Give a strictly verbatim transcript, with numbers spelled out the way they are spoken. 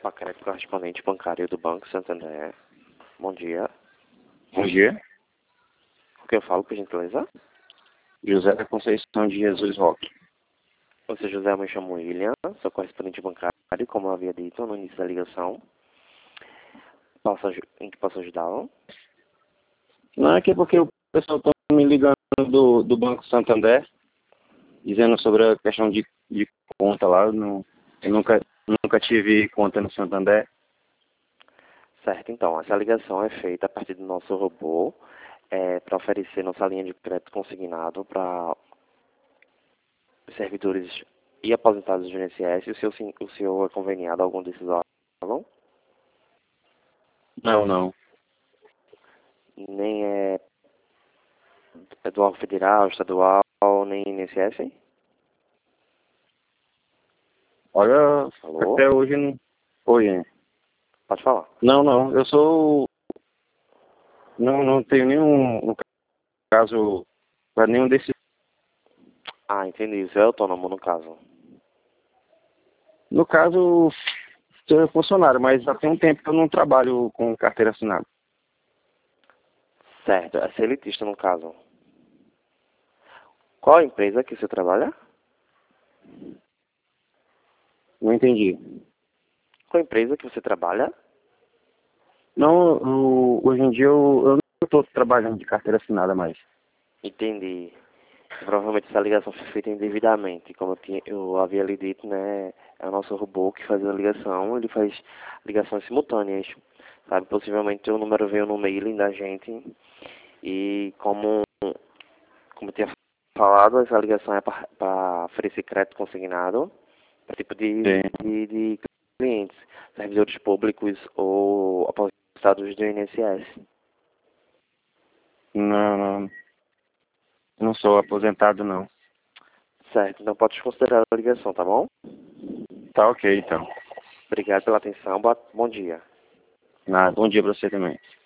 Opa, crédito correspondente bancário do Banco Santander. Bom dia. Bom dia. O que eu falo, por gentileza? José da Conceição de Jesus Roque. Você, José, eu me chamo William, sou correspondente bancário, como eu havia dito no início da ligação. Posso, aju- em que posso ajudá-lo? Não é que é porque o pessoal está me ligando do, do Banco Santander, dizendo sobre a questão de, de conta lá. Eu, não, eu nunca, nunca tive conta no Santander. Certo, então, essa ligação é feita a partir do nosso robô, é, para oferecer nossa linha de crédito consignado para servidores e aposentados do I N S S. O senhor, sim- o senhor é conveniado a algum desses órgãos? Não, não. Nem é, é do órgão federal, estadual, nem I N S S? Olha, Alô? até hoje não. Oi, é. Pode falar. Não, não. Eu sou. Não, não tenho nenhum, no caso, para nenhum desses. Ah, entendi. Você é autônomo, no caso. No caso, sou funcionário, mas já tem um tempo que eu não trabalho com carteira assinada. Certo, é ser elitista, no caso. Qual a empresa que você trabalha? Não entendi. Qual a empresa que você trabalha? Não, eu- hoje em dia eu, eu não estou trabalhando de carteira assinada mais. Entendi. Provavelmente essa ligação foi feita indevidamente. Como eu, tinha, eu havia lhe dito, né? É o nosso robô que faz a ligação. Ele faz ligações simultâneas. Sabe? Possivelmente o número veio no mailing da gente. E como, como eu tinha falado, essa ligação é para oferecer crédito consignado para tipo de, Sim. de, de clientes, servidores públicos ou aposentados do I N S S. Não, não, não sou aposentado, não. Certo, então pode considerar a ligação, tá bom? Tá ok, então. Obrigado pela atenção, boa- bom dia. Nada. Bom dia para você também.